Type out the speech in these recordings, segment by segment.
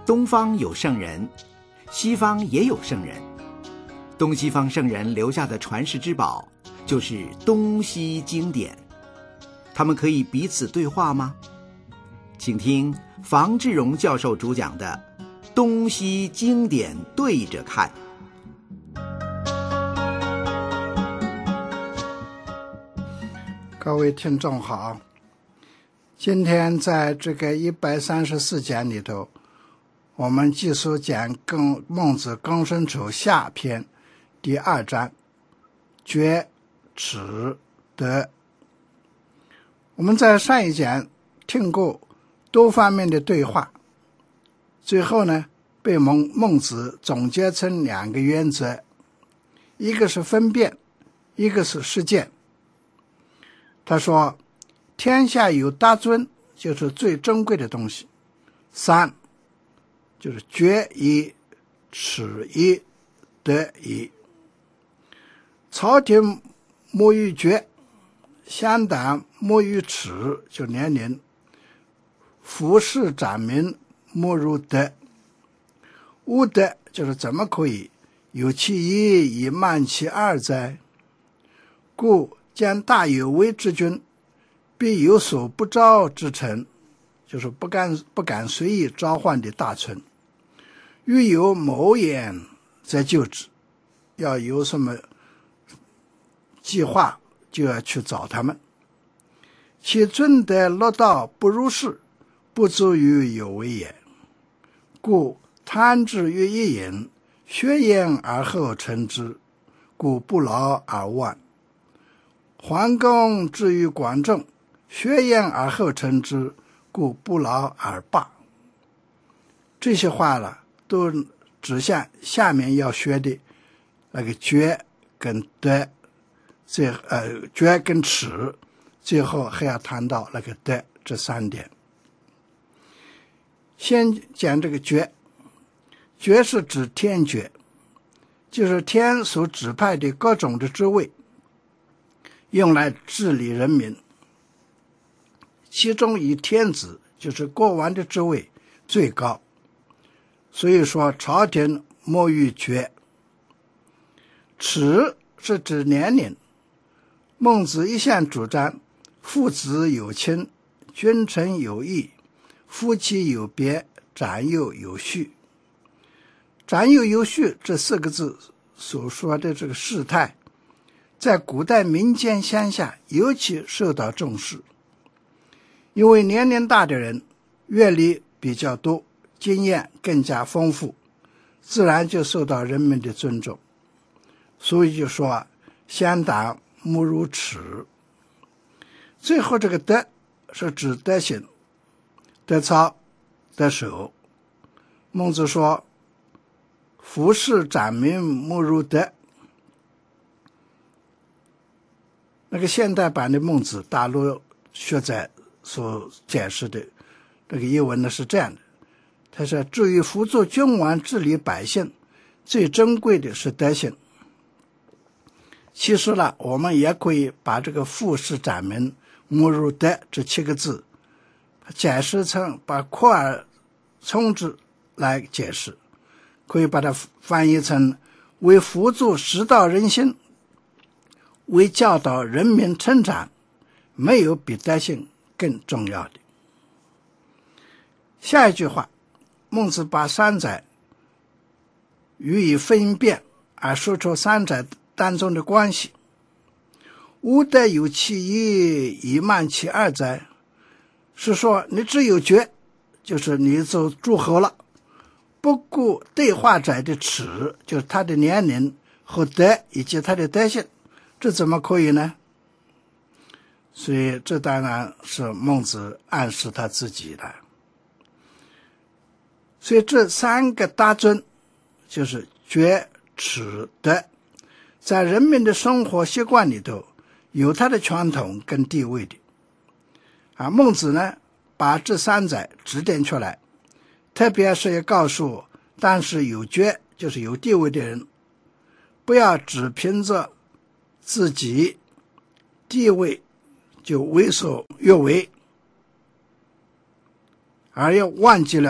东方有圣人，西方也有圣人。东西方圣人留下的传世之宝，就是东西经典。他们可以彼此对话吗？请听房志荣教授主讲的《东西经典对着看》。 各位听众好，今天在这个134讲里头，我们继续讲孟子公孙丑下篇第2章决耻德。我们在上一讲听过多方面的对话，最后呢被孟子总结成2个原则，一个是分辨，一个是实践。他说天下有大尊，就是最珍贵的东西。3就是决一、耻一、德一。朝廷莫于决，乡党莫于耻，就年龄。服事长民莫如德。无德就是怎么可以有其一以慢其二哉？故将大有为之君，必有所不召之臣，就是不敢随意召唤的大臣。欲有谋言则就之，要有什么计划就要去找他们。其尊德乐道不如是，不足于有为也。故贪之于一饮，学焉而后成之，故不劳而忘。桓公之于广众，学焉而后成之，故不劳而罢。这些话呢，都指向下面要学的那个决跟德，决跟耻，最后还要谈到那个德，这3点。先讲这个决，决是指天决，就是天所指派的各种的职位，用来治理人民。其中以天子，就是国王的职位最高，所以说朝廷莫于决。耻是指年龄，孟子一向主张父子有亲，君臣有义，夫妻有别，长幼有序。长幼有序这4个字所说的这个事态，在古代民间乡下尤其受到重视，因为年龄大的人阅历比较多，经验更加丰富，自然就受到人们的尊重。所以就说乡党莫如耻。最后这个德是指德行、德操、德守。孟子说服事长民莫如德。那个现代版的孟子大陆学者所解释的这个译文呢是这样的，他说至于辅佐君王治理百姓，最珍贵的是德行。其实呢，我们也可以把这个服事长民莫如德这7个字解释成，把扩而充之来解释，可以把它翻译成为辅助使导人心，为教导人民成长，没有比德行更重要的。下一句话，孟子把3者予以分辨，而说出3者当中的关系。无德有其一以慢其二哉，是说你只有决，就是你就诸侯了，不顾对话者的耻，就是他的年龄和德以及他的德性，这怎么可以呢？所以这当然是孟子暗示他自己的。所以这3个大尊就是决、耻、德，在人民的生活习惯里头有他的传统跟地位的。孟子呢把这3者指点出来，特别是要告诉但是有决，就是有地位的人，不要只凭着自己地位就为所欲为，而要忘记了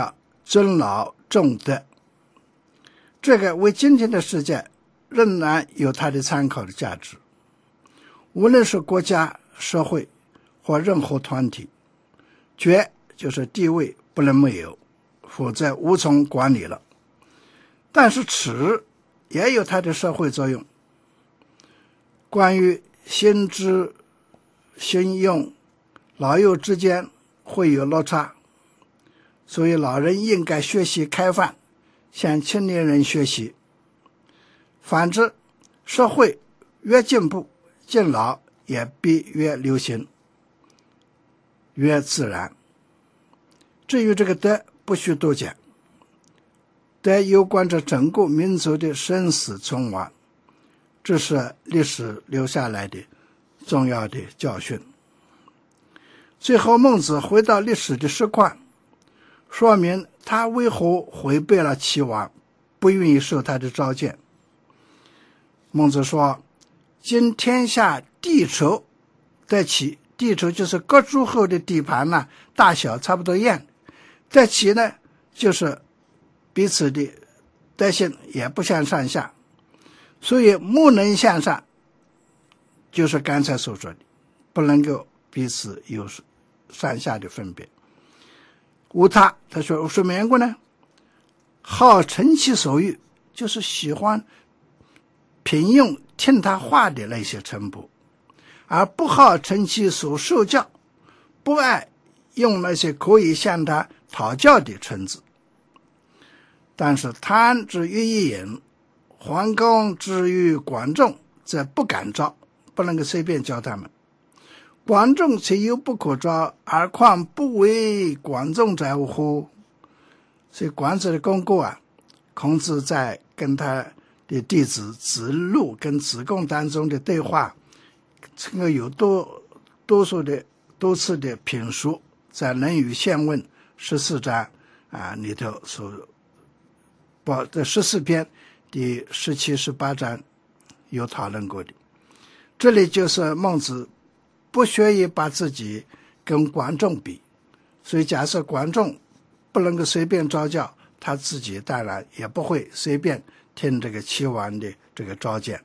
尊老重德。这个为今天的世界仍然有它的参考的价值。无论是国家、社会或任何团体，爵就是地位不能没有，否则无从管理了。但是耻也有它的社会作用。关于心知心用，老幼之间会有落差，所以老人应该学习开放，向青年人学习。反之，社会越进步，敬老也必越流行，越自然。至于这个德，不需多讲，德有关着整个民族的生死存亡，这是历史留下来的重要的教训。最后孟子回到历史的实况，说明他为何违背了齐王，不愿意受他的召见。孟子说，今天下地畴得齐，地畴就是各诸侯的地盘呢，大小差不多一样，得齐呢就是彼此的德行也不相上下，所以不能向上，就是刚才所说的不能够彼此有上下的分别。无他，他说什么缘故呢？好成其所欲，就是喜欢聘用听他话的那些臣仆，而不好成其所受教，不爱用那些可以向他讨教的臣子。但是贪之于一人，桓公之于管仲，则不敢招，不能够随便教他们。管仲虽有不可招，而况不为管仲者乎？所以管子的功过啊，孔子在跟他的弟子子路跟子贡当中的对话，这个有多次的评述，在《论语宪问》14章里头这14篇第17、18章有讨论过的。这里就是孟子不愿意把自己跟管仲比，所以假设管仲不能够随便招教，他自己当然也不会随便听这个齐王的这个召见。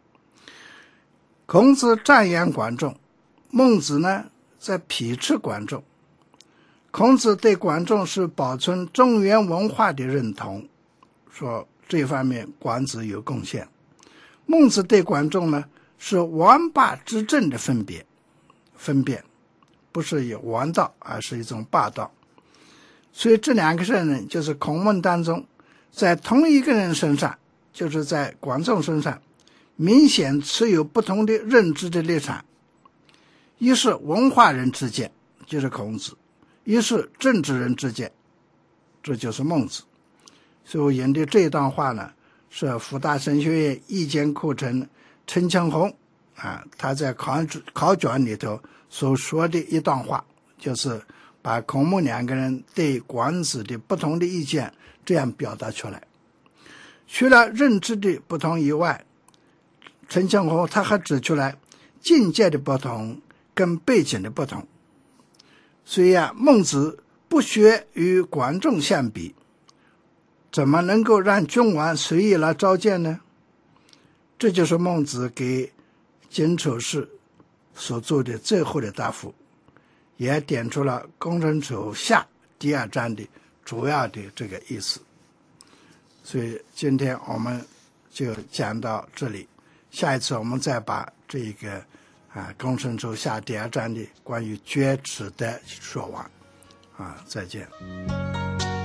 孔子赞扬管仲，孟子呢在批斥管仲。孔子对管仲是保存中原文化的认同，说这方面管子有贡献。孟子对管仲呢是王霸之政的分辨，不是有王道，而是一种霸道。所以这两个人就是孔孟当中，在同一个人身上，就是在管仲身上，明显持有不同的认知的立场。一是文化人之见，就是孔子；一是政治人之见，这就是孟子。所以我引的这段话呢，是辅大神学院意见课程陈强红他在考卷里头所说的一段话，就是把孔孟两个人对管子的不同的意见这样表达出来。除了认知的不同以外，陈强红他还指出来境界的不同跟背景的不同。所以孟子不学与管仲相比，怎么能够让君王随意来召见呢？这就是孟子给荆丑氏所做的最后的答复，也点出了公孙丑下第2章的主要的这个意思。所以今天我们就讲到这里，下一次我们再把这个公孙丑下第2章的关于厥耻的说完再见。